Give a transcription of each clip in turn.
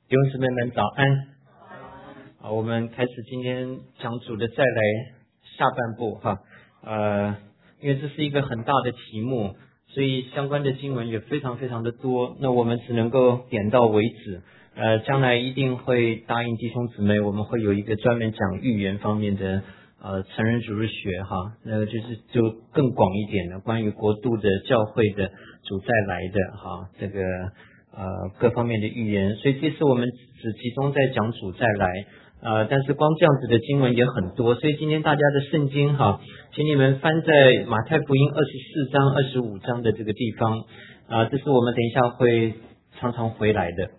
弟兄姊妹们早安。我们开始今天讲主的再来下半部因为这是一个很大的题目，所以相关的经文也非常非常的多，那我们只能够点到为止。将来一定会答应弟兄姊妹，我们会有一个专门讲预言方面的成人主日学那就更广一点的，关于国度的教会的主再来的这个各方面的预言。所以这次我们只集中在讲主再来，但是光这样子的经文也很多，所以今天大家的圣经请你们翻在马太福音24章25章的这个地方这是我们等一下会常常回来的。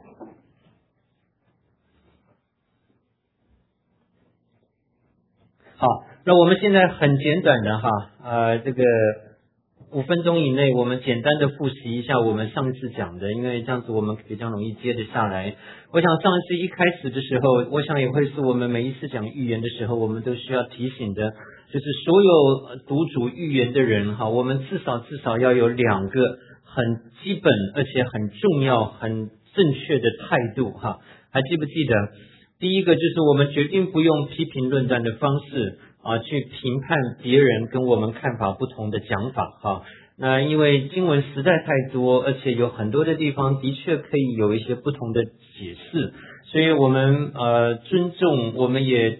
好，那我们现在很简短的这个5分钟以内，我们简单的复习一下我们上一次讲的，因为这样子我们比较容易接得下来。我想上一次一开始的时候，我想也会是我们每一次讲预言的时候，我们都需要提醒的，就是所有读主预言的人我们至少要有2个很基本而且很重要很正确的态度还记不记得？第一个就是我们决定不用批评论断的方式去评判别人跟我们看法不同的讲法那因为经文实在太多，而且有很多的地方的确可以有一些不同的解释，所以我们尊重，我们也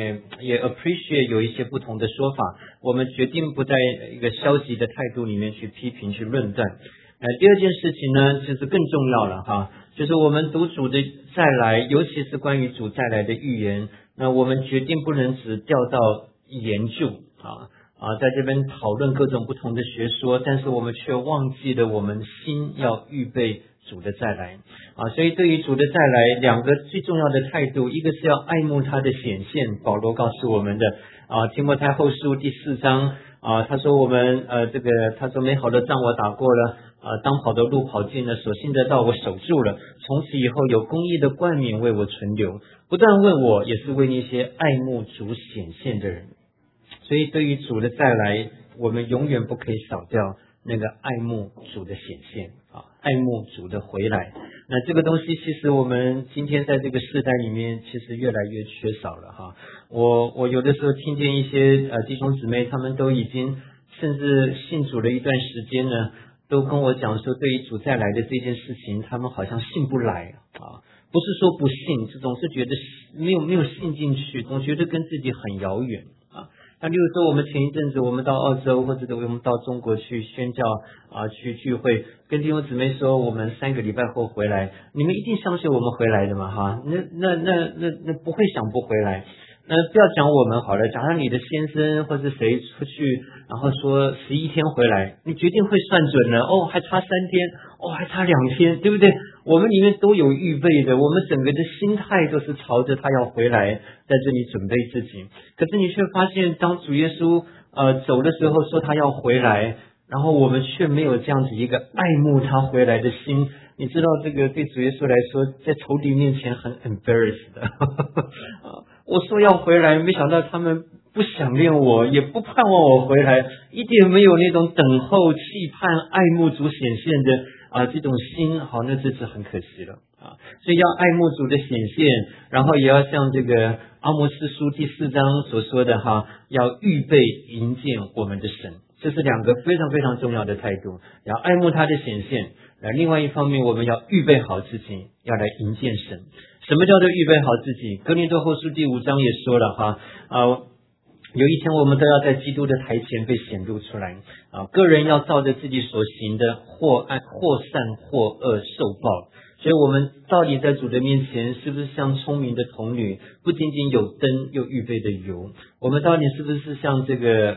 appreciate 有一些不同的说法，我们决定不在一个消极的态度里面去批评去论断。第二件事情呢，就是更重要了就是我们读主的再来，尤其是关于主再来的预言，那我们决定不能只掉到研究在这边讨论各种不同的学说，但是我们却忘记了我们心要预备主的再来所以对于主的再来2个最重要的态度，一个是要爱慕他的显现，保罗告诉我们的提摩太后书第4章他说我们他说美好的仗我打过了当跑的路跑尽了，所信的道我守住了，从此以后有公义的冠冕为我存留，不但为我，也是为那些爱慕主显现的人。所以对于主的再来，我们永远不可以少掉那个爱慕主的显现爱慕主的回来。那这个东西其实我们今天在这个世代里面其实越来越缺少了我有的时候听见一些弟兄姊妹，他们都已经甚至信主了一段时间呢，都跟我讲说，对于主再来的这件事情，他们好像信不来不是说不信，总是觉得没有信进去，总觉得跟自己很遥远那例如说我们前一阵子我们到澳洲或者我们到中国去宣教去聚会，跟弟兄姊妹说我们3个礼拜后回来，你们一定相信我们回来的嘛那不会想不回来。那不要讲我们好了，假如你的先生或者谁出去，然后说11天回来，你决定会算准了还差3天还差2天，对不对？我们里面都有预备的，我们整个的心态都是朝着他要回来在这里准备自己。可是你却发现，当主耶稣走的时候说他要回来，然后我们却没有这样子一个爱慕他回来的心。你知道这个对主耶稣来说，在仇敌面前很 embarrassed 的我说要回来，没想到他们不想念我，也不盼望我回来，一点没有那种等候期盼爱慕主显现的这种心那这是很可惜了所以要爱慕主的显现，然后也要像这个阿摩司书第4章所说的要预备迎接我们的神。这是2个非常非常重要的态度，要爱慕他的显现，另外一方面我们要预备好自己，要来迎接神。什么叫做预备好自己？哥林多后书第5章也说了有一天我们都要在基督的台前被显露出来个人要照着自己所行的或善或恶受报。所以我们到底在主的面前是不是像聪明的童女，不仅仅有灯又预备的油？我们到底是不是像这个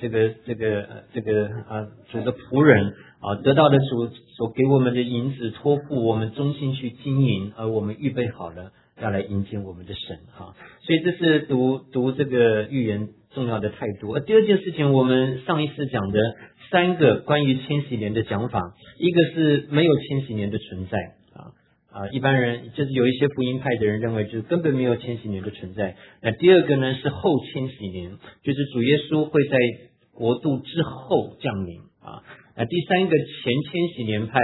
主的仆人得到了主所给我们的银子，托付我们忠心去经营，而我们预备好了要来迎接我们的神所以这是读这个预言重要的态度。第二件事情，我们上一次讲的3个关于千禧年的讲法，一个是没有千禧年的存在一般人就是有一些福音派的人认为就是根本没有千禧年的存在。那第二个呢是后千禧年，就是主耶稣会在国度之后降临那第3个前千禧年派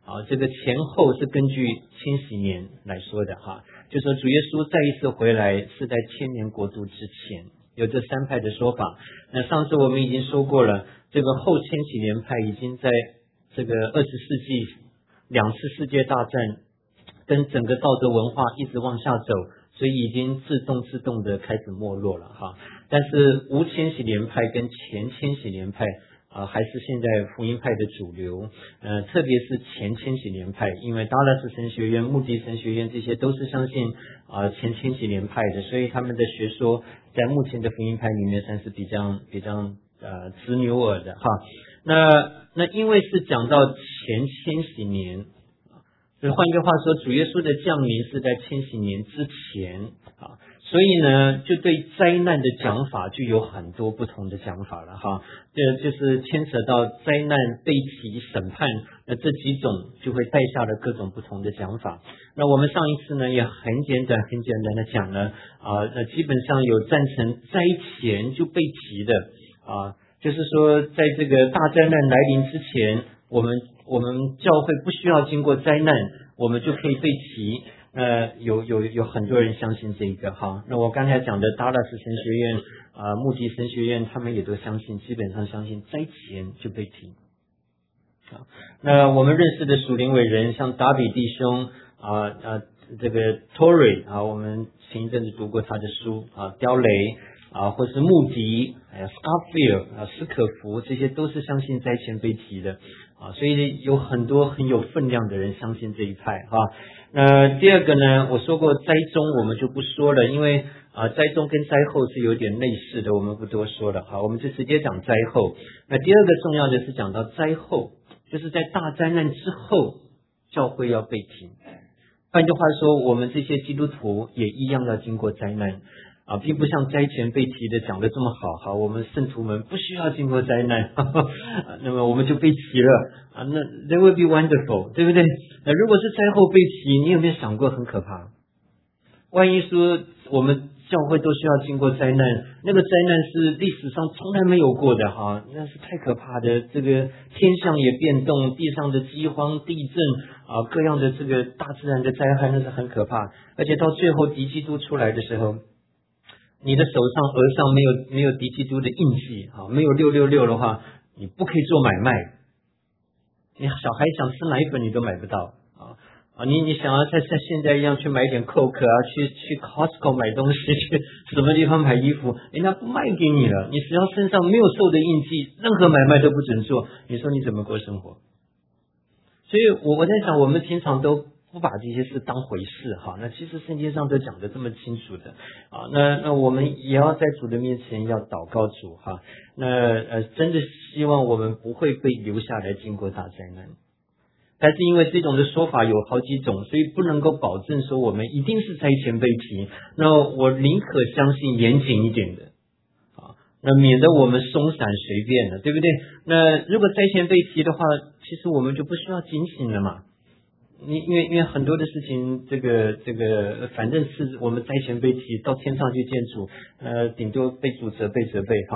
这个前后是根据千禧年来说的就说主耶稣再一次回来是在千年国度之前，有这三派的说法。那上次我们已经说过了，这个后千禧年派已经在这个20世纪2次世界大战跟整个道德文化一直往下走，所以已经自动的开始没落了但是无千禧年派跟前千禧年派还是现在福音派的主流，特别是前千禧年派，因为达拉斯神学院、穆迪神学院这些都是相信前千禧年派的，所以他们的学说在目前的福音派里面算是比较直牛耳的那因为是讲到前千禧年，所以换句话说，主耶稣的降临是在千禧年之前所以呢，就对灾难的讲法就有很多不同的讲法了这就是牵扯到灾难、悲喜、审判，那这几种就会带下了各种不同的讲法。那我们上一次呢也很简单的讲了那基本上有赞成灾前就被提的就是说在这个大灾难来临之前，我们教会不需要经过灾难，我们就可以被提。有很多人相信这个那我刚才讲的达拉斯神学院穆迪神学院，他们也都相信，基本上相信灾前就被提那我们认识的属灵伟人，像达比弟兄这个 Torrey 我们前一阵子读过他的书刁雷或是穆迪还有 Scofield 斯可福，这些都是相信灾前被提的所以有很多很有分量的人相信这一派第二个呢，我说过灾中我们就不说了，因为灾中跟灾后是有点类似的，我们不多说了我们就直接讲灾后。那第二个重要的是讲到灾后，就是在大灾难之后教会要被提。换句话说，我们这些基督徒也一样要经过灾难并不像灾前被提的讲的这么好我们圣徒们不需要经过灾难那么我们就被提了那 they will be wonderful， 对不对？那如果是灾后被提，你有没有想过很可怕？万一说我们教会都需要经过灾难，那个灾难是历史上从来没有过的那是太可怕的。这个天象也变动，地上的饥荒、地震各样的这个大自然的灾害，那是很可怕。而且到最后敌基督出来的时候，你的手上额上没有敌基督的印记没有666的话，你不可以做买卖。你小孩想吃奶粉你都买不到你想要像现在一样去买点 Coke 去 Costco 买东西，去什么地方买衣服，人家不卖给你了。你只要身上没有受的印记，任何买卖都不准做。你说你怎么过生活？所以我在想，我们平常都不把这些事当回事那其实圣经上都讲得这么清楚的那我们也要在主的面前要祷告主那真的希望我们不会被留下来经过大灾难。但是因为这种的说法有好几种，所以不能够保证说我们一定是灾前被提。那我宁可相信严谨一点的那免得我们松散随便了，对不对？那如果灾前被提的话，其实我们就不需要警醒了嘛。因为很多的事情，这个反正是我们灾前被提，到天上去见主，顶多被主责备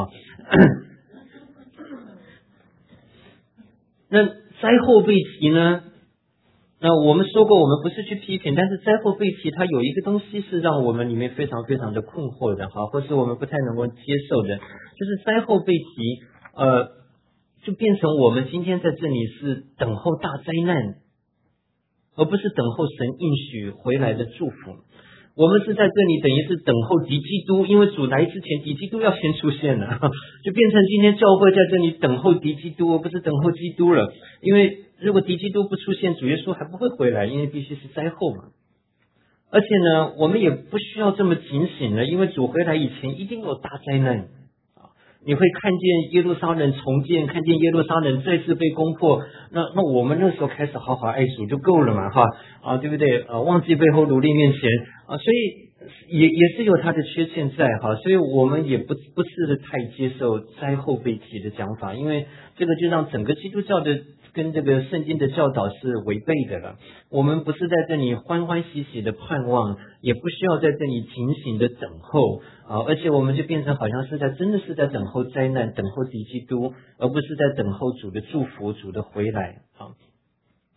那灾后被提呢？那我们说过，我们不是去批评，但是灾后被提，它有一个东西是让我们里面非常非常的困惑的或是我们不太能够接受的，就是灾后被提，就变成我们今天在这里是等候大灾难，而不是等候神应许回来的祝福。我们是在这里等于是等候敌基督，因为主来之前敌基督要先出现了，就变成今天教会在这里等候敌基督，而不是等候基督了。因为如果敌基督不出现，主耶稣还不会回来，因为必须是灾后嘛。而且呢，我们也不需要这么警醒了，因为主回来以前一定有大灾难你会看见耶路撒冷重建，看见耶路撒冷再次被攻破，那我们那时候开始好好爱主就够了嘛对不对忘记背后努力面前所以也是有它的缺陷在所以我们也不是太接受灾后被提的讲法，因为这个就让整个基督教的跟这个圣经的教导是违背的了。我们不是在这里欢欢喜喜的盼望，也不需要在这里警醒的等候而且我们就变成好像是真的是在等候灾难，等候敌基督，而不是在等候主的祝福，主的回来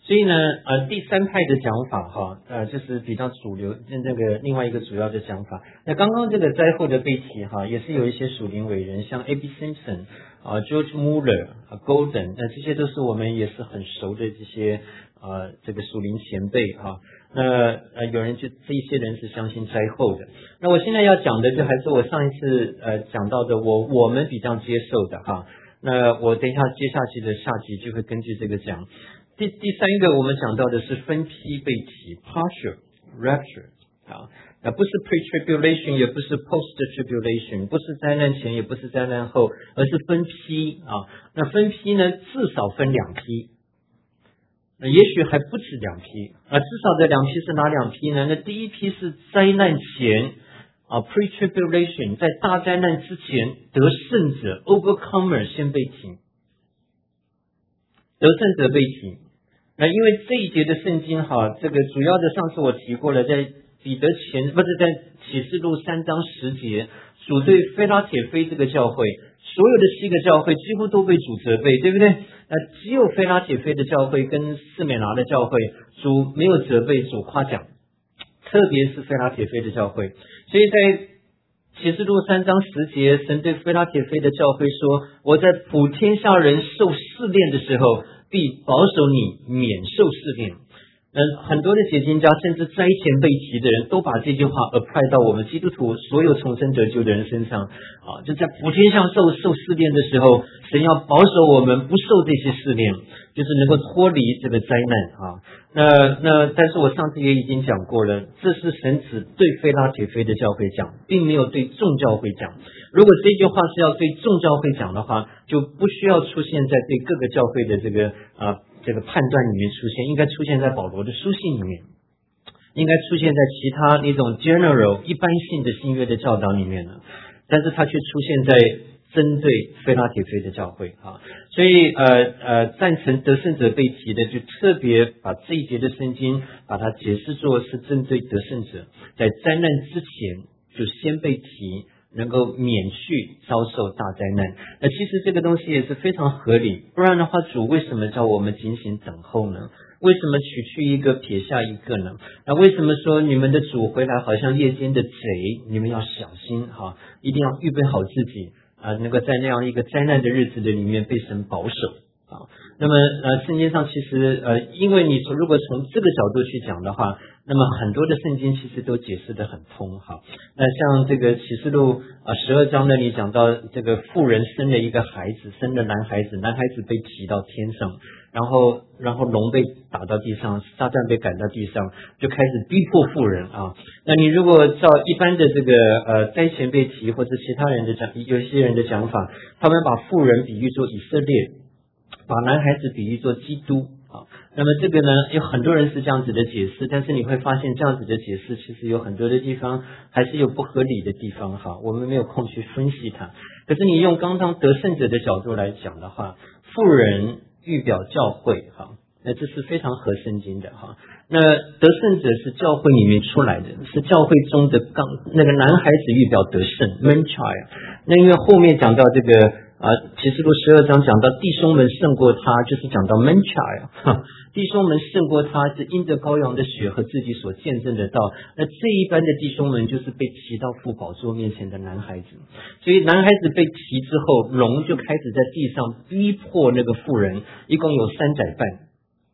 所以呢，第三派的讲法哈，就是比较主流，那个另外一个主要的讲法。那刚刚这个灾后的背题哈，也是有一些属灵伟人，像 A.B. Simpson George Mueller、Golden， 那这些都是我们也是很熟的这些这个属灵前辈哈。那有人就这一些人是相信灾后的。那我现在要讲的就还是我上一次讲到的，我们比较接受的哈。那我等一下接下去的下集就会根据这个讲。第三个我们讲到的是分批背题 partial rapture 那不是 pre-tribulation 也不是 post-tribulation， 不是灾难前也不是灾难后，而是分批那分批呢至少分两批，那也许还不止两批至少的两批是哪两批呢？那第一批是灾难前pre-tribulation 在大灾难之前得胜者 overcomer 先被提，得胜者被提。那因为这一节的圣经这个主要的上次我提过了，在彼得前不是在启示录3章10节，主对非拉铁非这个教会，所有的7个教会几乎都被主责备，对不对？那只有非拉铁非的教会跟士美拿的教会，主没有责备，主夸奖，特别是非拉铁非的教会。所以在启示录3章10节，神对非拉铁非的教会说，我在普天下人受试炼的时候，必保守你免受试炼。很多的解经家甚至灾前被提的人都把这句话 apply 到我们基督徒所有重生得救的人身上就在普天下受试炼的时候，神要保守我们不受这些试炼，就是能够脱离这个灾难那但是我上次也已经讲过了，这是神只对非拉铁非的教会讲，并没有对众教会讲。如果这句话是要对众教会讲的话，就不需要出现在对各个教会的这个判断里面出现，应该出现在保罗的书信里面，应该出现在其他那种 general 一般性的新约的教导里面了，但是它却出现在针对非拉铁非的教会所以赞成得胜者被提的，就特别把这一节的圣经把它解释作是针对得胜者，在灾难之前就先被提，能够免去遭受大灾难。那其实这个东西也是非常合理，不然的话主为什么叫我们警醒等候呢？为什么取去一个撇下一个呢？那为什么说你们的主回来好像夜间的贼，你们要小心一定要预备好自己能够在那样一个灾难的日子的里面被神保守那么圣经上其实因为你如果从这个角度去讲的话，那么很多的圣经其实都解释得很通那像这个启示录12章那里讲到这个妇人生了一个孩子，生了男孩子，男孩子被提到天上，然后龙被打到地上，撒旦被赶到地上，就开始逼迫妇人那你如果照一般的这个灾前被提或者其他人的有些人的讲法，他们把妇人比喻作以色列，把男孩子比喻作基督那么这个呢有很多人是这样子的解释，但是你会发现这样子的解释其实有很多的地方还是有不合理的地方我们没有空去分析它。可是你用刚刚得胜者的角度来讲的话，妇人预表教会那这是非常合圣经的那得胜者是教会里面出来的，是教会中的那个男孩子预表得胜 man child。 那因为后面讲到这个启示录12章讲到弟兄们胜过他，就是讲到 man child 弟兄们胜过他是因着羔羊的血和自己所见证的道，那这一般的弟兄们就是被提到父宝座面前的男孩子。所以男孩子被提之后，龙就开始在地上逼迫那个妇人，一共有3载半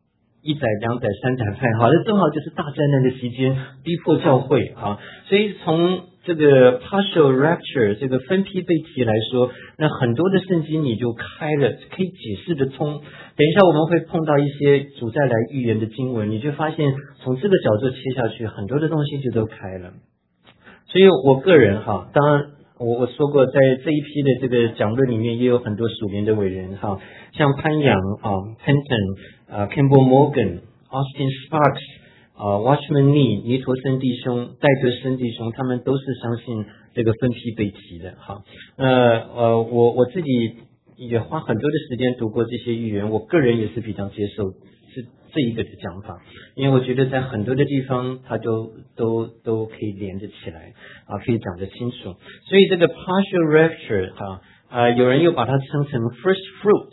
，1载、2载、3载半那正好就是大灾难的期间，逼迫教会所以从这个 partial rapture 这个分批被提来说，那很多的圣经你就开了，可以解释得通。等一下我们会碰到一些主再来预言的经文，你就发现从这个角度切下去，很多的东西就都开了。所以我个人当然我说过，在这一批的这个讲论里面也有很多属灵的伟人像潘阳Penton Campbell Morgan Austin Sparks Watchman Nee 尼陀森弟兄戴德森弟兄，他们都是相信这个分批被提的我自己也花很多的时间读过这些预言，我个人也是比较接受是这一个的讲法，因为我觉得在很多的地方它都可以连着起来可以讲得清楚。所以这个 partial rapture有人又把它称成 first fruit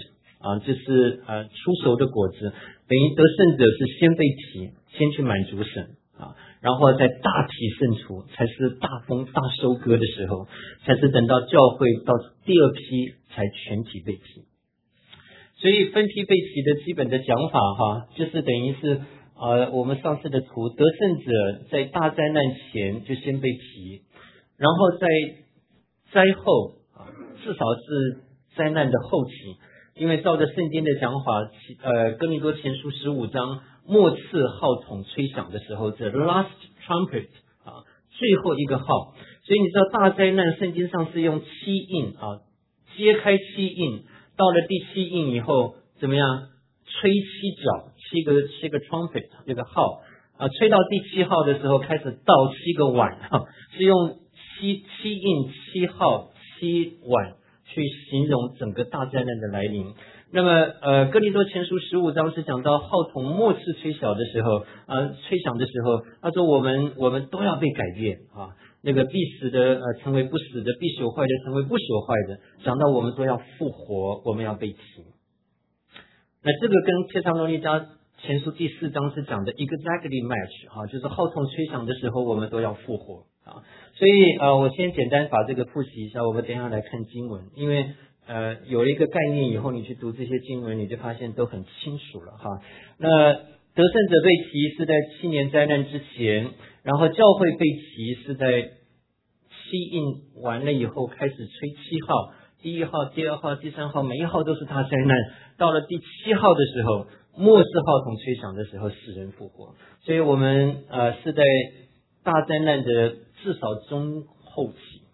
就是出熟的果子，等于得胜者是先被提，先去满足神然后再大体胜出，才是大丰大收割的时候，才是等到教会到第二批才全体被提。所以分批被提的基本的讲法就是等于是我们上次的图，得胜者在大灾难前就先被提，然后在灾后至少是灾难的后期，因为照着圣经的讲法，哥林多前书15章末次号筒吹响的时候，这 last trumpet 最后一个号，所以你知道大灾难圣经上是用七印揭开七印，到了第七印以后怎么样？吹七角，七个 trumpet 这个号吹到第七号的时候开始倒七个碗是用七印七号七碗去形容整个大灾难的来临。那么哥林多前书15章是讲到号筒末次吹响的时候他说我们都要被改变那个必死的成为不死的，必朽坏的成为不朽坏的，讲到我们都要复活，我们要被提。那这个跟帖撒罗尼迦前书第4章是讲的 exactly match 就是号筒吹响的时候我们都要复活所以我先简单把这个复习一下，我们等一下来看经文，因为有了一个概念以后，你去读这些经文，你就发现都很清楚了那得胜者被提是在7年灾难之前，然后教会被提是在7印完了以后开始吹7号，第1号、第2号、第3号，每一号都是大灾难，到了第7号的时候，末世号筒吹响的时候，死人复活。所以我们是在大灾难的至少中后期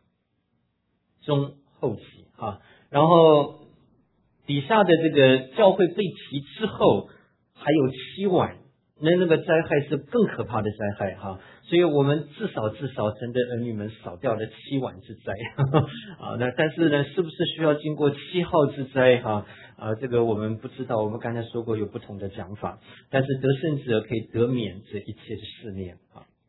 然后底下的这个教会被提之后还有7晚，那个灾害是更可怕的灾害所以我们至少神的儿女们少掉了7晚之灾那但是呢，是不是需要经过7号之灾这个我们不知道，我们刚才说过有不同的讲法，但是得胜者可以得免这一切的试炼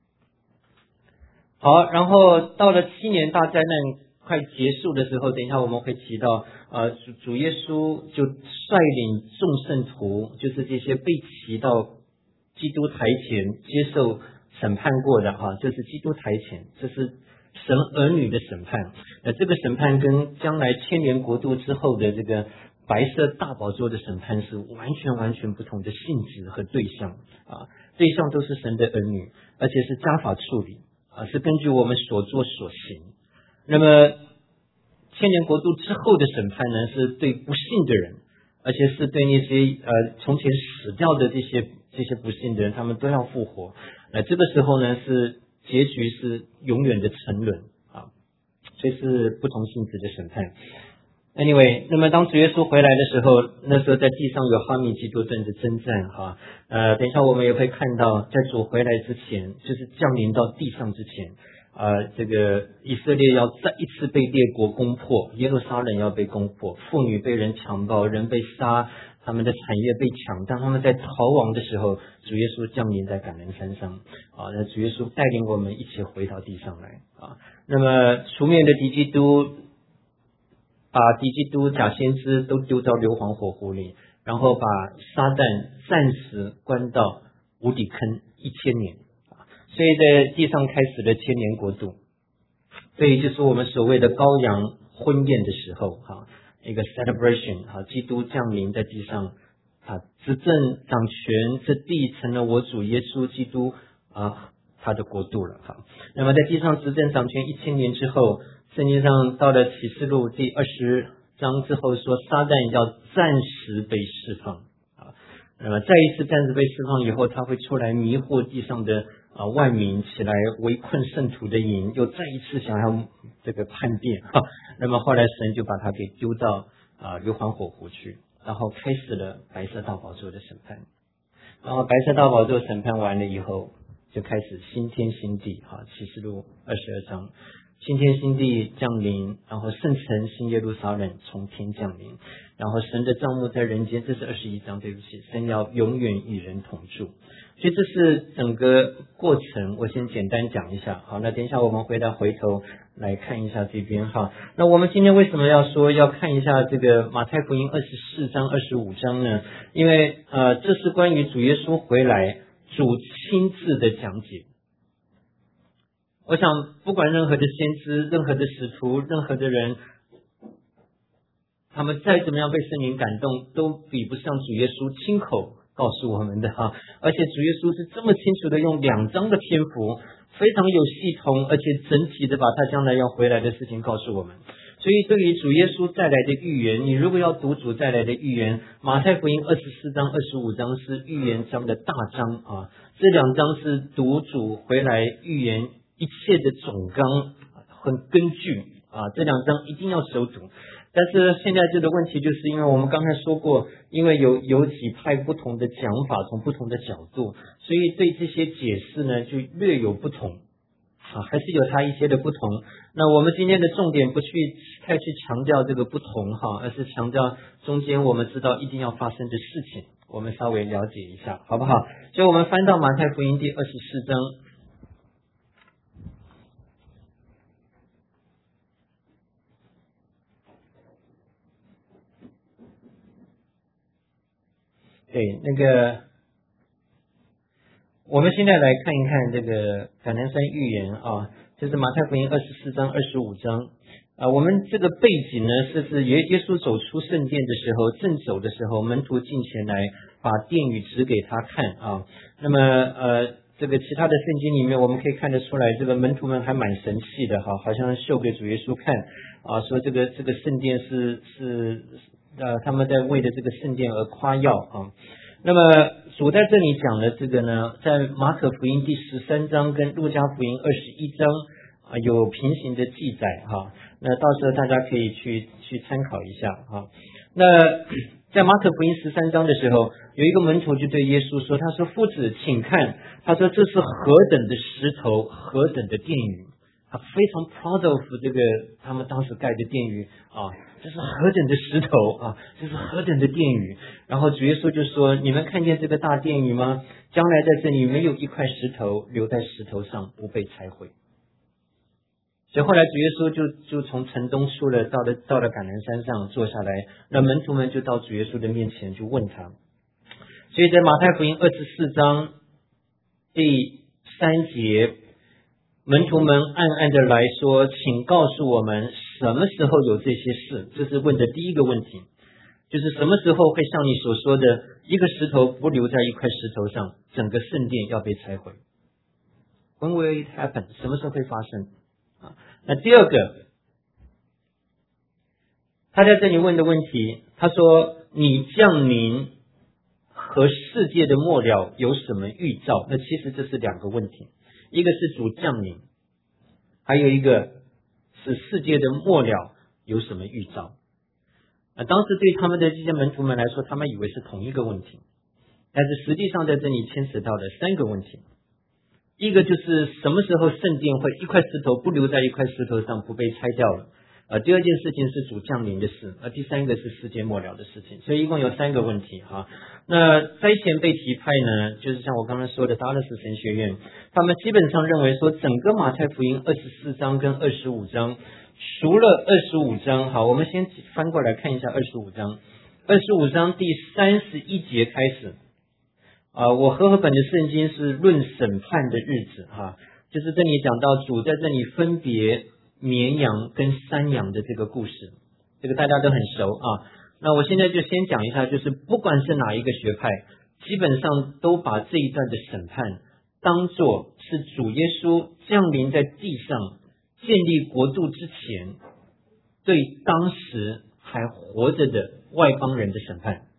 好，然后到了7年大灾难快结束的时候，等一下我们会提到主耶稣就率领众圣徒，就是这些被提到基督台前接受审判过的这是基督台前，这是神儿女的审判。这个审判跟将来千年国度之后的这个白色大宝座的审判是完全不同的性质和对象对象都是神的儿女，而且是加法处理是根据我们所做所行。那么千年国度之后的审判呢，是对不信的人，而且是对那些从前死掉的这些不信的人，他们都要复活。这个时候呢，是结局是永远的沉沦所以是不同性质的审判。Anyway， 那么当主耶稣回来的时候，那时候在地上有哈米基多顿的征战等一下我们也会看到，在主回来之前，就是降临到地上之前这个以色列要再一次被列国攻破，耶路撒冷要被攻破，妇女被人强暴，人被杀，他们的产业被抢，当他们在逃亡的时候，主耶稣降临在橄榄山上那主耶稣带领我们一起回到地上来那么除灭的敌基督，把敌基督假先知都丢到硫磺火湖里，然后把撒旦暂时关到无底坑1000年所以在地上开始了千年国度，所以就是我们所谓的羔羊婚宴的时候一个 celebration 基督降临在地上执政掌权，这地成了我主耶稣基督他的国度了那么在地上执政掌权1000年之后，圣经上到了启示录第20章之后说，撒旦要暂时被释放那么再一次暂时被释放以后，他会出来迷惑地上的万民，起来围困圣徒的营，又再一次想要这个叛变那么后来神就把他给丢到硫磺火湖去，然后开始了白色大宝座的审判。然后白色大宝座审判完了以后，就开始新天新地启示录22章。 新天新地降临，然后圣城新耶路撒冷从天降临，然后神的帐幕在人间，这是21章，对不起，神要永远与人同住。所以这是整个过程，我先简单讲一下。好，那等一下我们回头来看一下这边哈。那我们今天为什么要说要看一下这个马太福音24章、25章呢？因为这是关于主耶稣回来，主亲自的讲解。我想不管任何的先知、任何的使徒、任何的人，他们再怎么样被圣灵感动，都比不上主耶稣亲口告诉我们的哈。而且主耶稣是这么清楚的用2章的篇幅，非常有系统，而且整体的把他将来要回来的事情告诉我们。所以对于主耶稣再来的预言，你如果要读主再来的预言，马太福音24章、25章是预言章的大章啊，这2章是读主回来预言一切的总纲和根据啊，这2章一定要熟读。但是现在这个问题，就是因为我们刚才说过，因为有几派不同的讲法，从不同的角度，所以对这些解释呢就略有不同啊，还是有它一些的不同。那我们今天的重点不太去强调这个不同哈，而是强调中间我们知道一定要发生的事情，我们稍微了解一下，好不好？所以我们翻到马太福音第24章。对，我们现在来看一看这个橄榄山预言啊，这是马太福音24章、25章啊。我们这个背景呢，是耶稣走出圣殿的时候，正走的时候，门徒进前来把殿宇指给他看啊。那么这个其他的圣经里面，我们可以看得出来，这个门徒们还蛮神气的哈，好像秀给主耶稣看啊，说这个圣殿是他们在为了这个圣殿而夸耀啊。那么主在这里讲的这个呢，在马可福音第13章跟路加福音21章啊有平行的记载哈。那到时候大家可以去参考一下哈。那在马可福音13章的时候，有一个门徒就对耶稣说，他说夫子请看，他说这是何等的石头，何等的殿宇。他非常 proud of 这个他们当时盖的殿宇啊，这是何等的石头啊，这是何等的殿宇。然后主耶稣就说，你们看见这个大殿宇吗？将来在这里没有一块石头留在石头上不被拆毁。所以后来主耶稣就从城东出了，到了橄榄山上坐下来，那门徒们就到主耶稣的面前就问他。所以在马太福音24章第3节，门徒们暗暗的来说，请告诉我们什么时候有这些事。这是问的第一个问题，就是什么时候会像你所说的一个石头不留在一块石头上，整个圣殿要被拆毁。 When will it happen？ 什么时候会发生啊？那第二个，他在这里问的问题，他说你降临和世界的末了有什么预兆？那其实这是2个问题，一个是主降临，还有一个是世界的末了有什么预兆。当时对他们的这些门徒们来说，他们以为是同一个问题，但是实际上在这里牵扯到了3个问题。一个就是什么时候圣殿会一块石头不留在一块石头上不被拆掉了，第二件事情是主降临的事，第3个是世界末了的事情。所以一共有3个问题哈。那灾前被提派呢，就是像我刚才说的达勒斯神学院，他们基本上认为说，整个马太福音24章跟25章，除了25章，好，我们先翻过来看一下25章。25章第31节开始我和合本的圣经是论审判的日子哈，就是这里讲到主在这里分别绵羊跟山羊的这个故事，这个大家都很熟啊。那我现在就先讲一下，就是不管是哪一个学派，基本上都把这一段的审判当作是主耶稣降临在地上建立国度之前，对当时还活着的外邦人的审判。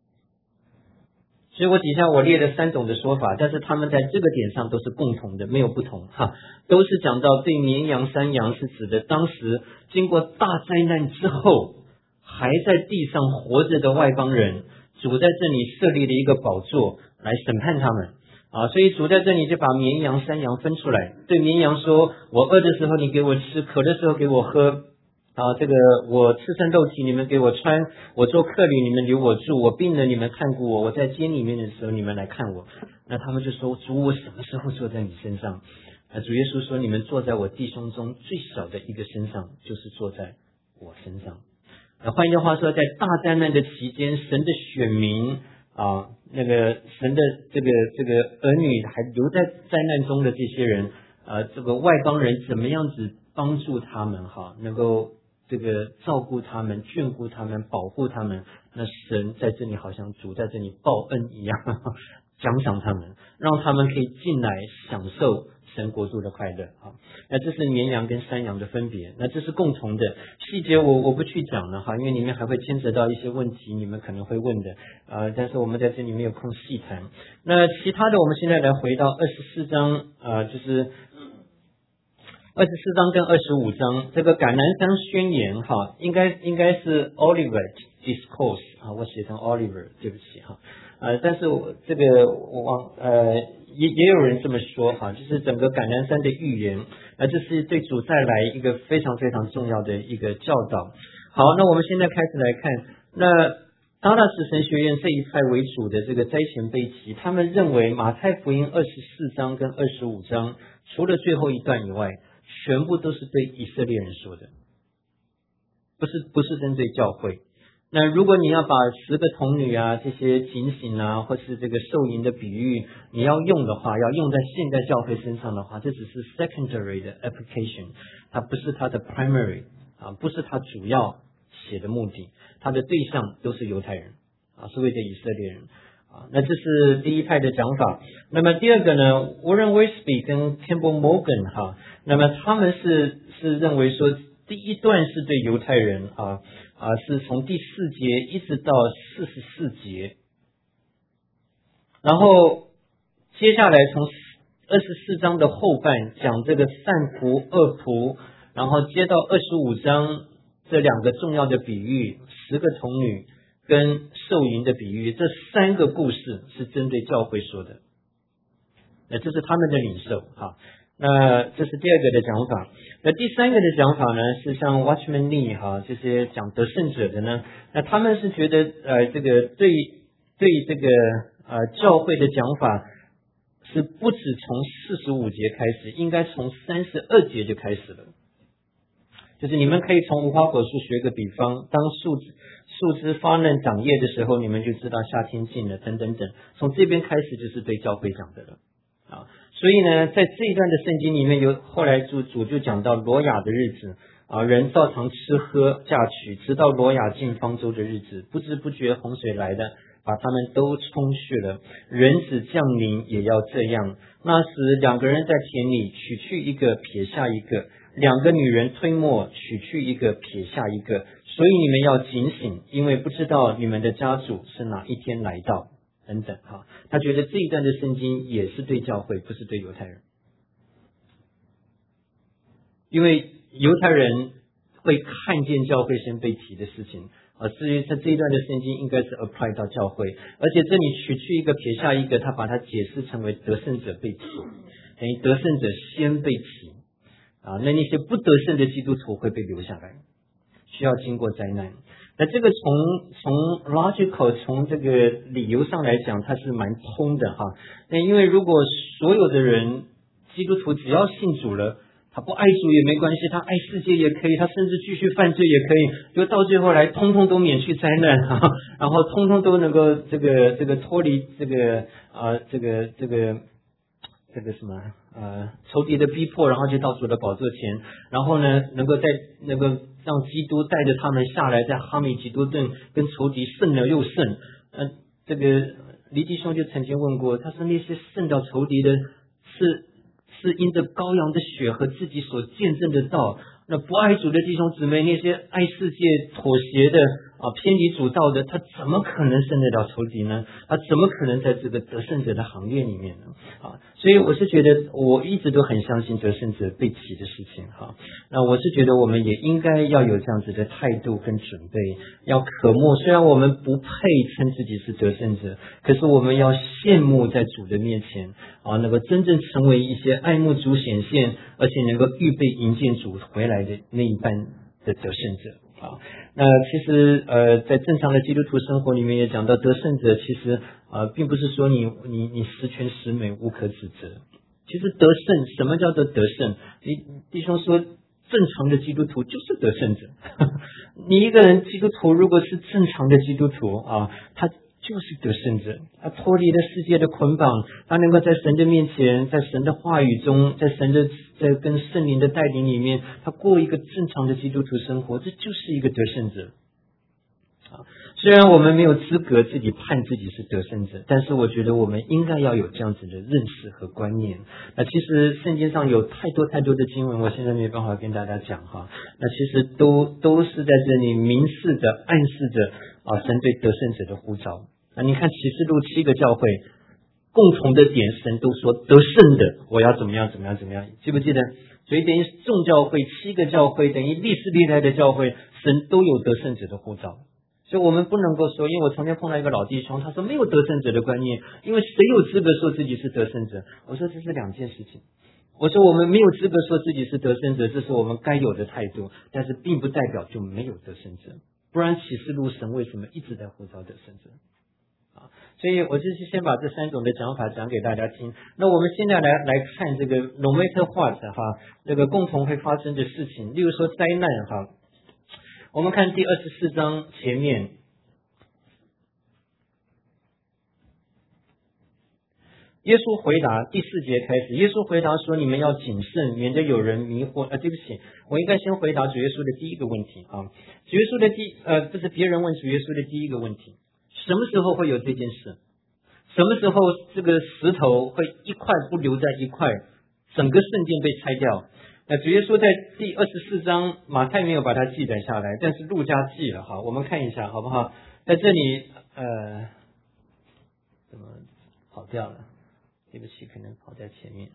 所以我底下我列了3种的说法，但是他们在这个点上都是共同的，没有不同哈，都是讲到对绵羊山羊是指的当时经过大灾难之后还在地上活着的外邦人，主在这里设立了一个宝座来审判他们， 所以主在这里就把绵羊山羊分出来，对绵羊说，我饿的时候你给我吃，渴的时候给我喝，这个我赤身肉体你们给我穿，我做客旅你们留我住，我病了你们看顾我，我在监里面的时候你们来看我。那他们就说，主，我什么时候坐在你身上？主耶稣说，你们坐在我弟兄中最小的一个身上，就是坐在我身上。换句话说，在大灾难的期间，神的选民那个神的这个儿女还留在灾难中的这些人，这个外邦人怎么样子帮助他们能够这个照顾他们、眷顾他们、保护他们？那神在这里好像主在这里报恩一样，奖赏他们，让他们可以进来享受神国度的快乐。那这是绵羊跟山羊的分别，那这是共同的细节我不去讲了因为里面还会牵扯到一些问题，你们可能会问的但是我们在这里没有空细谈。那其他的我们现在来回到24章就是24章跟25章，这个橄榄山宣言应该是 Olivet Discourse 我写成 Oliver 对不起但是这个也有人这么说就是整个橄榄山的预言，这是对主再来一个非常非常重要的一个教导。好，那我们现在开始来看，那达拉斯神学院这一派为主的这个灾前背题，他们认为马太福音24章跟25章除了最后一段以外，全部都是对以色列人说的，不是针对教会。那如果你要把10个童女这些警醒或是这个受淫的比喻你要用的话，要用在现代教会身上的话，这只是 secondary 的 application， 它不是它的 primary 不是它主要写的目的，它的对象都是犹太人是为着以色列人那这是第一派的讲法。那么第二个呢， Warren Wiersbe 跟 Campbell Morgan 那么他们是认为说，第一段是对犹太人是从第4节一直到44节，然后接下来从24章的后半讲这个善仆恶仆，然后接到25章这2个重要的比喻，10个童女跟受淫的比喻，这3个故事是针对教会说的，那这是他们的领受那这是第二个的讲法。那第三个的讲法呢，是像 Watchman Nee 这些讲得胜者的呢，那他们是觉得这个对这个教会的讲法是不止从45节开始，应该从32节就开始了。就是你们可以从无花果树学个比方，当树枝发嫩长叶的时候，你们就知道夏天近了，等等等，从这边开始就是对教会讲的了所以呢，在这一段的圣经里面后来主就讲到挪亚的日子人照常吃喝嫁娶，直到挪亚进方舟的日子，不知不觉洪水来了，把他们都冲去了。人子降临也要这样，那时2个人在田里，取去一个撇下一个，2个女人推磨，取去一个撇下一个，所以你们要警醒，因为不知道你们的家主是哪一天来到等等他觉得这一段的圣经也是对教会，不是对犹太人，因为犹太人会看见教会先被提的事情至于他这一段的圣经应该是 apply 到教会，而且这里取去一个撇下一个，他把它解释成为得胜者被提，等于得胜者先被提那些不得胜的基督徒会被留下来，需要经过灾难。那这个从 logical 从这个理由上来讲，它是蛮通的那因为如果所有的人基督徒只要信主了，他不爱主也没关系，他爱世界也可以，他甚至继续犯罪也可以，就到最后来通通都免去灾难然后通通都能够这个脱离这个什么仇敌的逼迫，然后就到主的宝座前，然后呢能够让基督带着他们下来，在哈米吉多顿跟仇敌胜了又胜这个黎弟兄就曾经问过，他说那些胜到仇敌的是因着羔羊的血和自己所见证的道，那不爱主的弟兄姊妹，那些爱世界妥协的偏离主道的，他怎么可能胜得了仇敌呢？他怎么可能在这个得胜者的行列里面呢？所以我是觉得我一直都很相信得胜者被提的事情那我是觉得我们也应该要有这样子的态度跟准备，要渴慕，虽然我们不配称自己是得胜者，可是我们要羡慕在主的面前能够真正成为一些爱慕主显现，而且能够预备迎接主回来的那一班的得胜者那其实在正常的基督徒生活里面也讲到，得胜者其实并不是说你十全十美无可指责。其实得胜，什么叫做得胜？弟兄说，正常的基督徒就是得胜者。你一个人基督徒如果是正常的基督徒他就是得胜者，他脱离了世界的捆绑，他能够在神的面前，在神的话语中，在跟圣灵的带领里面，他过一个正常的基督徒生活，这就是一个得胜者虽然我们没有资格自己判自己是得胜者，但是我觉得我们应该要有这样子的认识和观念。那其实圣经上有太多的经文，我现在没办法跟大家讲那其实都是在这里明示着暗示着神对得胜者的呼召。那你看启示录7个教会共同的点，神都说得胜的我要怎么样，记不记得？所以等于众教会7个教会，等于历世历代的教会，神都有得胜者的呼召。所以我们不能够说，因为我曾经碰到一个老弟兄，他说没有得胜者的观念，因为谁有资格说自己是得胜者？我说这是两件事情。我说我们没有资格说自己是得胜者，这是我们该有的态度，但是并不代表就没有得胜者。不然启示录神为什么一直在呼召得胜者？所以我就是先把这3种的讲法讲给大家听。那我们现在来看这个 no matter what 这个共同会发生的事情，例如说灾难我们看第24章前面，耶稣回答第4节开始，耶稣回答说：“你们要谨慎，免得有人迷惑。”对不起，我应该先回答主耶稣的第一个问题主耶稣的这是别人问主耶稣的第一个问题：什么时候会有这件事？什么时候这个石头会一块不留在一块，整个圣殿被拆掉？那主耶稣在第24章，马太没有把它记载下来，但是路加记了我们看一下好不好？在这里怎么跑掉了？对不起，可能跑在前面。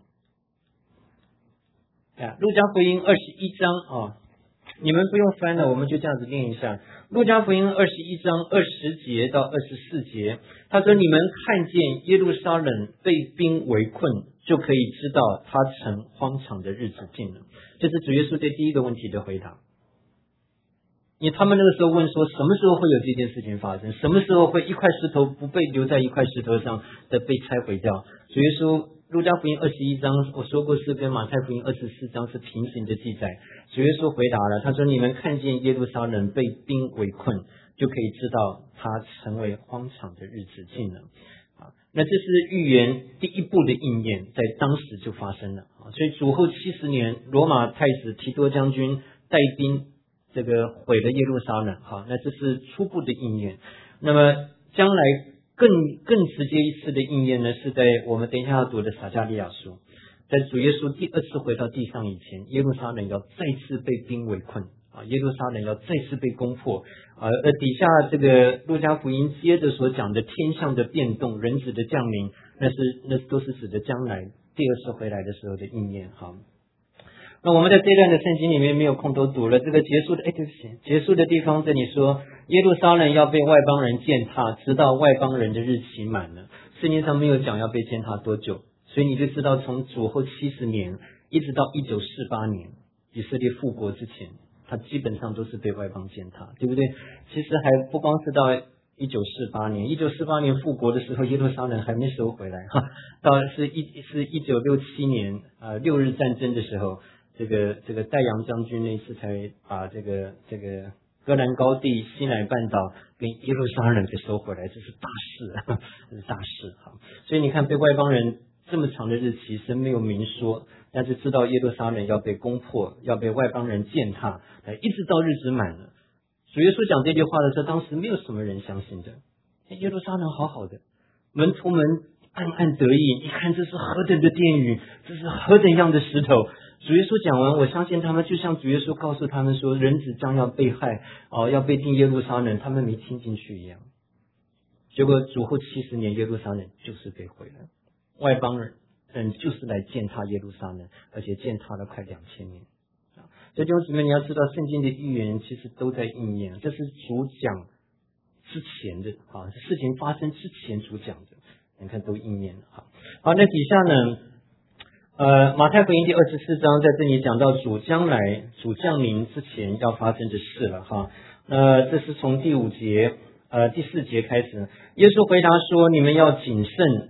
路加福音21章你们不用翻了，我们就这样子念一下。路加福音21章20节到24节，他说：“你们看见耶路撒冷被兵围困，就可以知道他成荒场的日子近了。”这是主耶稣对第一个问题的回答。因为他们那个时候问说，什么时候会有这件事情发生？什么时候会一块石头不被留在一块石头上的被拆毁掉？主耶稣路加福音21章我说过是跟马太福音24章是平行的记载。主耶稣回答了，他说：“你们看见耶路撒冷被兵围困，就可以知道他成为荒场的日子近了。”那这是预言第一步的应验，在当时就发生了。所以主后70年，罗马太子提多将军带兵这个毁了耶路撒冷那这是初步的应验。那么将来更直接一次的应验呢，是在我们等一下要读的撒迦利亚书，在主耶稣第2次回到地上以前，耶路撒冷要再次被兵围困耶路撒冷要再次被攻破而底下这个路加福音接着所讲的天象的变动，人子的降临，那都是指的将来第2次回来的时候的应验那我们在这段的圣经里面没有空都读了，这个结束的对不起，结束的地方这里说耶路撒冷要被外邦人践踏，直到外邦人的日期满了。圣经上没有讲要被践踏多久，所以你就知道从主后70年一直到1948年以色列复国之前，它基本上都是被外邦践踏，对不对？其实还不光是到1948年，1948年复国的时候，耶路撒冷还没收回来到是1967年6日战争的时候，这个戴阳将军那次才把这个戈兰高地、西乃半岛跟耶路撒冷给收回来，这是大事，这是大事所以你看，被外邦人这么长的日期，神没有明说，但是知道耶路撒冷要被攻破，要被外邦人践踏，一直到日子满了。主耶稣讲这句话的时候，当时没有什么人相信的。耶路撒冷好好的，门徒们暗暗得意，你看这是何等的殿宇，这是何等样的石头， 主耶稣讲完，我相信他们就像主耶稣告诉他们说，人子将要被害，要被定耶路撒冷，他们没听进去一样。结果主后70年，耶路撒冷就是被毁了，外邦人就是来践踏耶路撒冷，而且践踏了快2000年。所以弟兄姊妹，你要知道圣经的预言其实都在应验，这是主讲之前的事情发生之前主讲的，你看都应验了。好，那底下呢马太福音第24章在这里讲到主将来主降临之前要发生的事了哈。这是从第4节开始，耶稣回答说，你们要谨慎。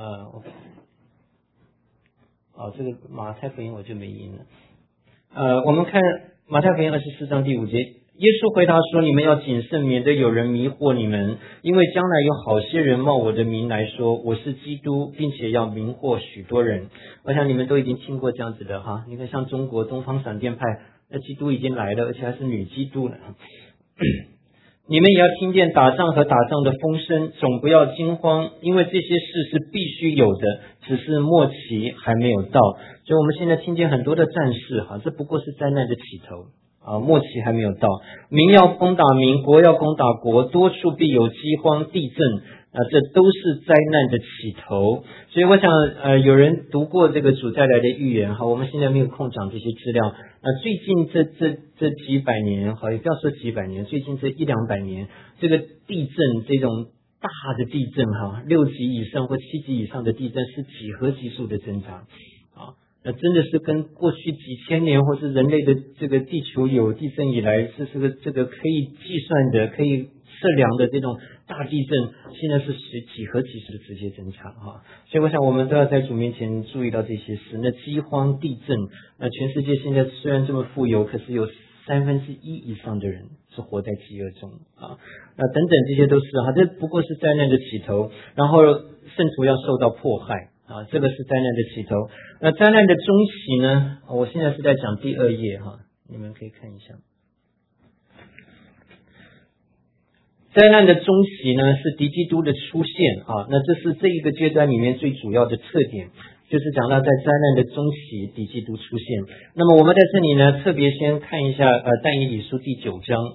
这个马太福音我就没印了。我们看马太福音24章第5节，耶稣回答说，你们要谨慎，免得有人迷惑你们，因为将来有好些人冒我的名来说我是基督，并且要迷惑许多人。我想你们都已经听过这样子的哈，你看像中国东方闪电派，那基督已经来了，而且还是女基督了。你们也要听见打仗和打仗的风声，总不要惊慌，因为这些事是必须有的，只是末期还没有到。所以我们现在听见很多的战事这不过是灾难的起头末期还没有到。民要攻打民，国要攻打国，多处必有饥荒地震，这都是灾难的起头。所以我想有人读过这个主再来的预言我们现在没有空讲这些资料。最近这几百年也不要说几百年，最近这100-200年，这个地震这种大的地震6级以上或7级以上的地震是几何级数的增长那真的是跟过去几千年或是人类的这个地球有地震以来，这个可以计算的、可以测量的这种大地震，现在是几何级数的直接增长所以我想我们都要在主面前注意到这些事。那饥荒、地震，全世界现在虽然这么富有，可是有1/3以上的人是活在饥饿中那等等这些都是这不过是灾难的起头，然后圣徒要受到迫害这个是灾难的起头。那灾难的中期呢？我现在是在讲第2页你们可以看一下。灾难的中期呢是敌基督的出现那这是这一个阶段里面最主要的特点，就是讲到在灾难的中期敌基督出现。那么我们在这里呢特别先看一下但以理书第9章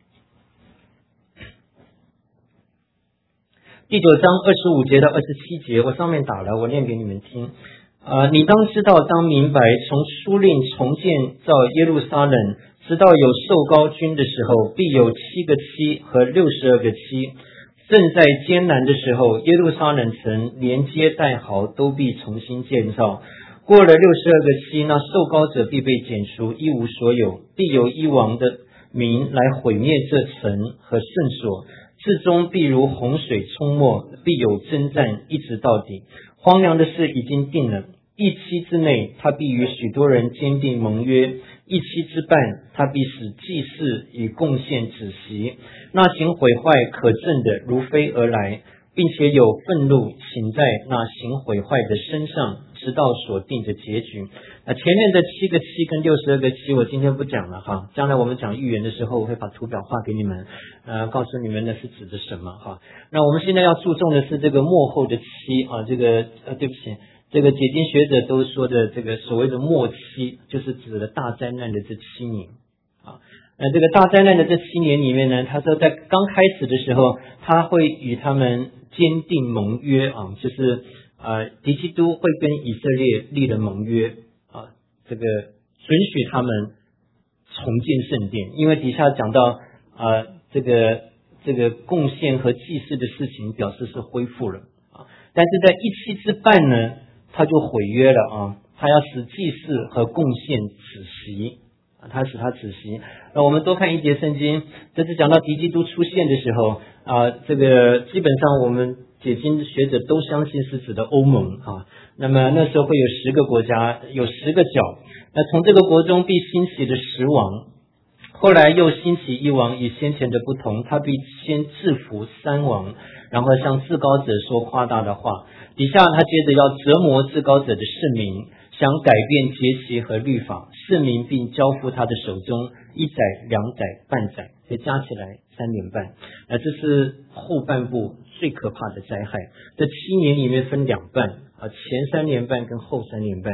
第9章25节到27节，我上面打了，我念给你们听。你当知道，当明白，从书令重建造耶路撒冷，直到有受膏君的时候，必有7个7和62个7。正在艰难的时候，耶路撒冷城连接带壕都必重新建造。过了62个7，那受膏者必被剪除，一无所有，必有一王的民来毁灭这城和圣所。至终必如洪水冲没，必有征战，一直到底。荒凉的事已经定了，一期之内，他必与许多人坚定盟约；一期之半，他必使祭祀与贡献止息。那行毁坏可憎的如飞而来，并且有愤怒倾在那行毁坏的身上，直到所定的结局。前面的7个7跟62个7我今天不讲了将来我们讲预言的时候，我会把图表画给你们，告诉你们那是指的什么那我们现在要注重的是这个末后的7这个对不起，这个解经学者都说的这个所谓的末期，就是指的大灾难的这7年这个大灾难的这7年里面呢，他说在刚开始的时候，他会与他们坚定盟约就是敌基督会跟以色列立了盟约这个准许他们重建圣殿，因为底下讲到这个贡献和祭祀的事情表示是恢复了但是在一期之半呢，他就毁约了他要使祭祀和贡献止息他使他止息。那我们多看一节圣经，这是讲到敌基督出现的时候这个基本上我们解经学者都相信是指的欧盟那么那时候会有10个国家，有10个角，那从这个国中必兴起的10王，后来又兴起一王，与先前的不同，他必先制服3王，然后向至高者说夸大的话。底下他接着要折磨至高者的圣名，想改变节期和律法，圣名并交付他的手中，1载、2载、半载，所以加起来3年半。这是后半部最可怕的灾害。这7年里面分2半前3年半跟后3年半。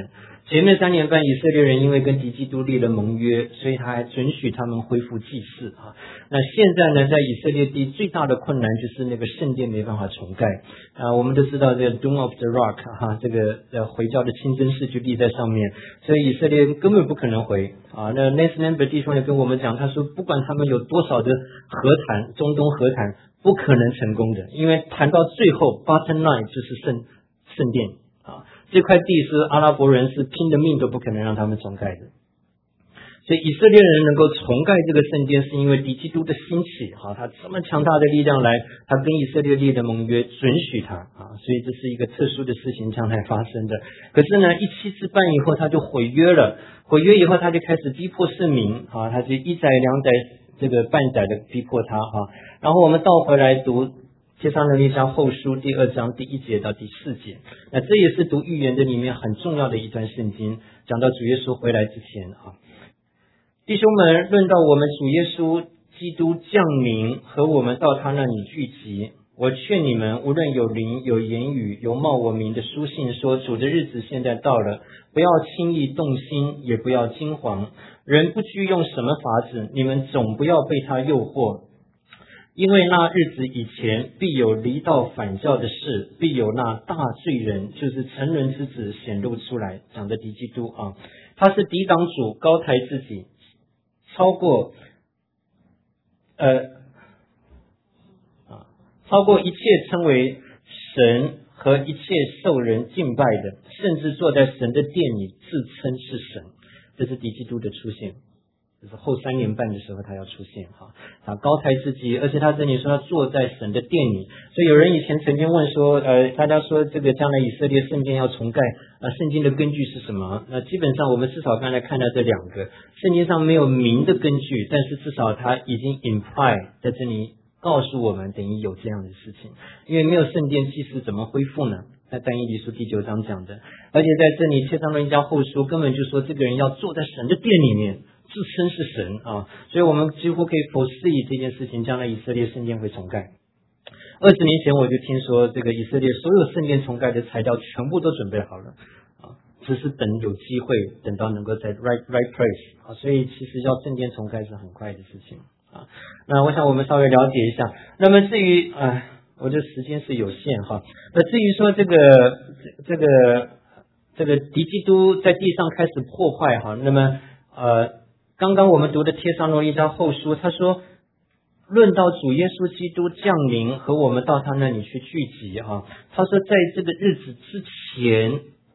前面3年半以色列人因为跟敌基督立了盟约，所以他还准许他们恢复祭祀啊。那现在呢，在以色列地最大的困难就是那个圣殿没办法重盖啊。我们都知道这个 Dome of the Rock 哈，这个回教的清真寺就立在上面，所以以色列根本不可能回啊。那 Nathan Amber 弟兄也跟我们讲，他说不管他们有多少的和谈，中东和谈不可能成功的，因为谈到最后 bottom line 就是圣殿啊。这块地是阿拉伯人是拼了命都不可能让他们重盖的，所以以色列人能够重盖这个圣殿，是因为敌基督的兴起，他这么强大的力量来，他跟以色列立的盟约准许他所以这是一个特殊的事情将来发生的。可是呢，一期之半以后他就毁约了，毁约以后他就开始逼迫圣民他就一载两载这个半载的逼迫他然后我们倒回来读帖撒罗尼迦后书第2章第1节到第4节，那这也是读预言的里面很重要的一段圣经，讲到主耶稣回来之前弟兄们，论到我们主耶稣基督降临和我们到他那里聚集，我劝你们，无论有灵、有言语、有冒我名的书信说主的日子现在到了，不要轻易动心，也不要惊惶。人不拘用什么法子，你们总不要被他诱惑。因为那日子以前，必有离道反教的事，必有那大罪人，就是沉沦之子显露出来，讲的敌基督他是抵挡主，高抬自己，超过一切称为神和一切受人敬拜的，甚至坐在神的殿里自称是神。这是敌基督的出现，就是后3年半的时候他要出现他高抬自己，而且他这里说他坐在神的殿里。所以有人以前曾经问说大家说这个将来以色列圣殿要重盖圣经的根据是什么？那基本上我们至少刚才看到这2个，圣经上没有明的根据，但是至少他已经 imply 在这里告诉我们等于有这样的事情，因为没有圣殿祭祀怎么恢复呢？在但以理书第9章讲的，而且在这里帖撒罗尼迦后书根本就说这个人要坐在神的殿里面自称是神所以我们几乎可以 foresee 这件事情，将来以色列圣殿会重盖。20年前我就听说这个以色列所有圣殿重盖的材料全部都准备好了只是等有机会，等到能够在 right place 所以其实要圣殿重盖是很快的事情那我想我们稍微了解一下。那么至于我这时间是有限那至于说这个敌基督在地上开始破坏那么刚刚我们读的帖撒罗尼迦后书，他说论到主耶稣基督降临和我们到他那里去聚集他说在这个日子之前，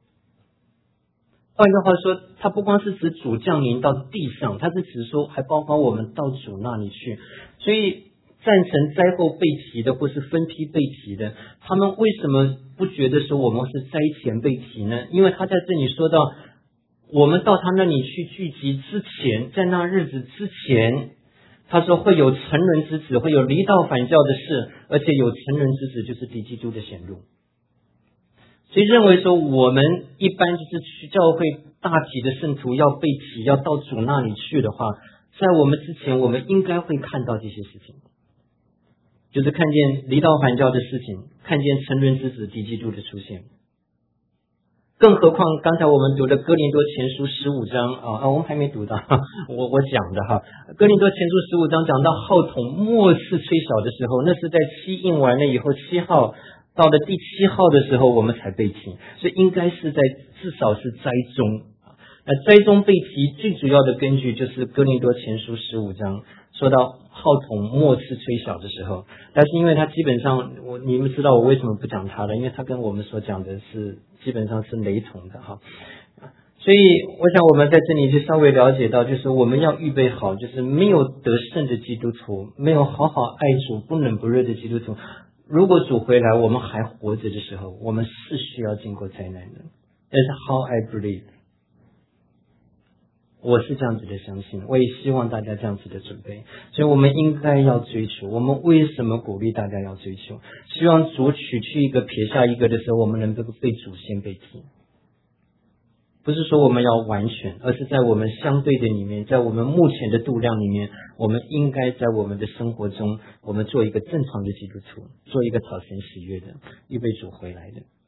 换句话说，他不光是指主降临到地上，他是指说还包括我们到主那里去。所以赞成灾后被提的或是分批被提的，他们为什么不觉得说我们是灾前被提呢？因为他在这里说到我们到他那里去聚集之前，在那日子之前，他说会有沉沦之子，会有离道反教的事，而且有沉沦之子就是敌基督的显露。所以认为说我们一般就是去教会大体的圣徒要被提，要到主那里去的话，在我们之前我们应该会看到这些事情，就是看见离道反教的事情，看见沉沦之子敌基督的出现。更何况刚才我们读的哥林多前书15章我们还没读到我讲的哥林多前书15章讲到号筒末次吹响的时候，那是在7印完了以后7号到了第7号的时候我们才被提，所以应该是在至少是灾中。灾中被提最主要的根据就是哥林多前书15章说到号筒末次吹响的时候，但是因为它基本上你们知道我为什么不讲它了，因为它跟我们所讲的是基本上是雷同的所以我想我们在这里就稍微了解到，就是我们要预备好，就是没有得胜的基督徒，没有好好爱主不冷不热的基督徒，如果主回来我们还活着的时候，我们是需要经过灾难的。That's how I believe，我是这样子的相信，我也希望大家这样子的准备，所以我们应该要追求。我们为什么鼓励大家要追求？希望主取去一个撇下一个的时候，我们能够被主先被提。不是说我们要完全，而是在我们相对的里面，在我们目前的度量里面，我们应该在我们的生活中，我们做一个正常的基督徒，做一个讨神喜悦的，预备主回来的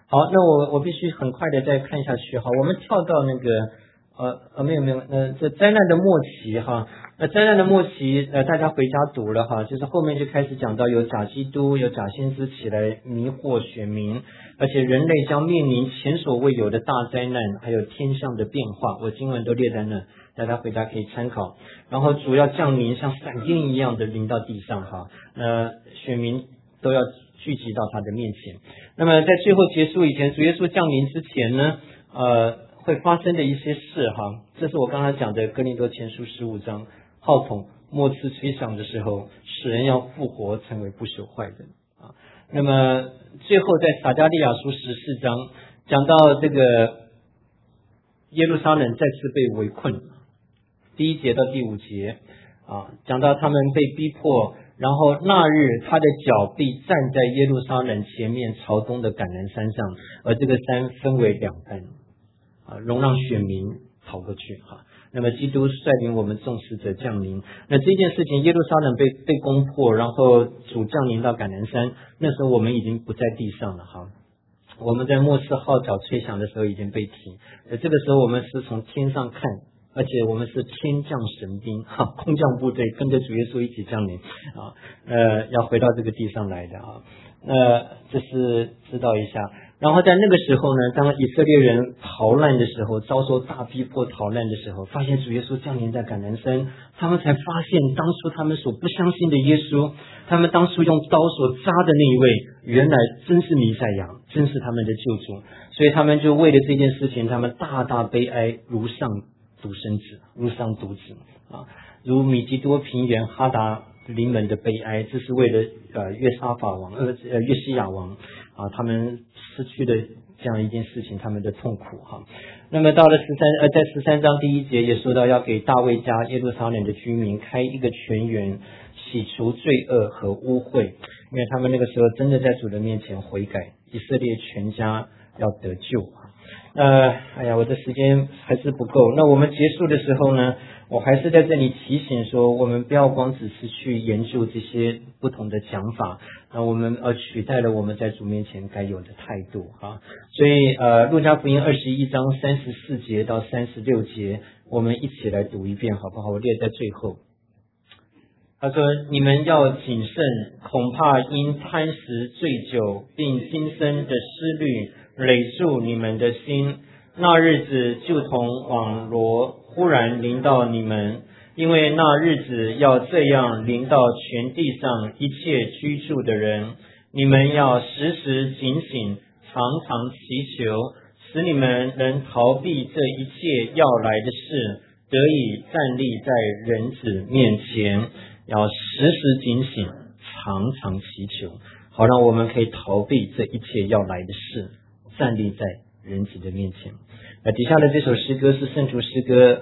好，那我必须很快的再看下去哈，我们跳到那个没有，这灾难的末期哈，那灾难的末期大家回家读了哈，就是后面就开始讲到有假基督、有假先知起来迷惑选民，而且人类将面临前所未有的大灾难，还有天象的变化，我经文都列在那，大家回家可以参考。然后主要降临像闪电一样的临到地上哈，选民都要聚集到他的面前。那么在最后结束以前，主耶稣降临之前呢，会发生的一些事哈，这是我刚才讲的哥林多前书15章，号筒末次吹响的时候，使人要复活，成为不朽坏的啊。那么最后在撒迦利亚书14章讲到这个耶路撒冷再次被围困，第1节到第5节啊，讲到他们被逼迫，然后那日他的脚必站在耶路撒冷前面朝东的橄榄山上，而这个山分为2半啊，容让选民逃过去哈。那么基督率领我们众使者降临，那这件事情耶路撒冷被攻破，然后主降临到橄榄山，那时候我们已经不在地上了哈。我们在末世号角吹响的时候已经被提，这个时候我们是从天上看，而且我们是天降神兵哈，空降部队跟着主耶稣一起降临啊，要回到这个地上来的啊，这是知道一下。然后在那个时候呢，当以色列人逃难的时候，遭受大逼迫逃难的时候，发现主耶稣降临在橄榄山，他们才发现当初他们所不相信的耶稣，他们当初用刀所扎的那一位，原来真是弥赛亚，真是他们的救主。所以他们就为了这件事情，他们大大悲哀，如上独生子，如上独子啊，如米基多平原哈达临门的悲哀，这是为了约西亚王啊，他们失去的这样一件事情，他们的痛苦哈。那么到了在13章第1节也说到，要给大卫家耶路撒冷的居民开一个泉源，洗除罪恶和污秽，因为他们那个时候真的在主的面前悔改，以色列全家要得救我的时间还是不够。那我们结束的时候呢，我还是在这里提醒说，我们不要光只是去研究这些不同的讲法，那我们取代了我们在主面前该有的态度啊。所以路加福音21章34节到36节，我们一起来读一遍好不好？我列在最后。他说：你们要谨慎，恐怕因贪食醉酒，并今生的思虑累住你们的心，那日子就同网罗忽然临到你们，因为那日子要这样临到全地上一切居住的人。你们要时时警醒，常常祈求，使你们能逃避这一切要来的事，得以站立在人子面前。要时时警醒，常常祈求，好让我们可以逃避这一切要来的事，站立在人子的面前。底下的这首诗歌是圣徒诗歌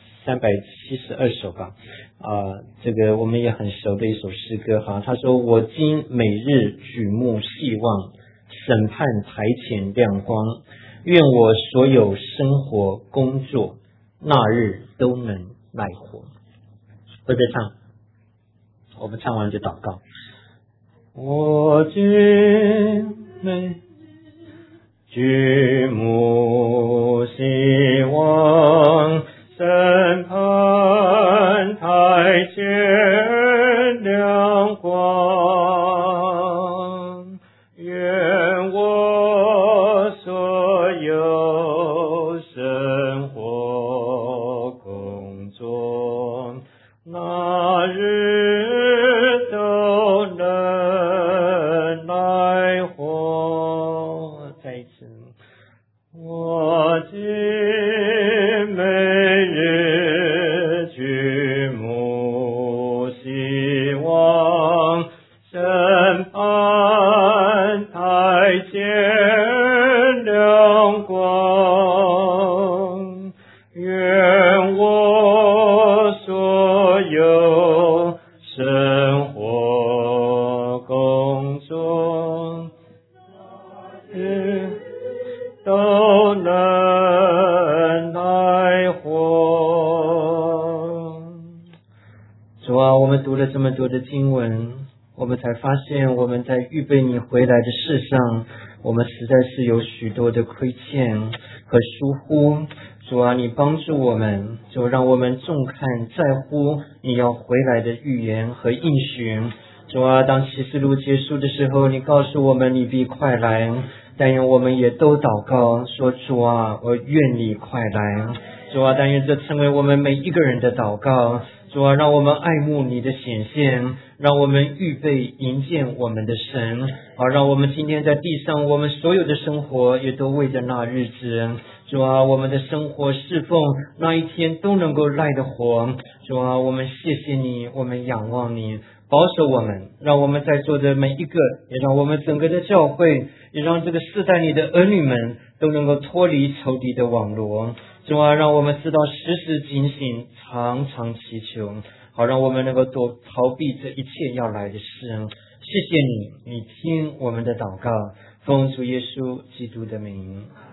372首吧，这个我们也很熟的一首诗歌哈。他说：我今每日举目细望，审判台前亮光，愿我所有生活工作，那日都能耐活。会不会唱？我们唱完就祷告。我今每举目细望，审判台前亮光，愿我所有生活工作，那日这么多的经文，我们才发现我们在预备你回来的事上， 我们实在是有许多的亏欠和疏忽。主啊，你帮助我们，就让我们重看在乎你要回来的预言和应许。主啊，当启示录结束的时候，你告诉我们你必快来，但愿我们也都祷告说，主啊，我愿你快来。主啊，但愿这成为我们每一个人的祷告。主啊，让我们爱慕你的显现，让我们预备迎接我们的神。让我们今天在地上，我们所有的生活也都为着那日子。主啊，我们的生活侍奉那一天都能够赖得活。主啊，我们谢谢你，我们仰望你，保守我们，让我们在座的每一个，也让我们整个的教会，也让这个世代里的儿女们都能够脱离仇敌的网罗。主啊，让我们知道时时警醒，常常祈求，好让我们能够逃避这一切要来的事。谢谢你，你听我们的祷告，奉主耶稣基督的名。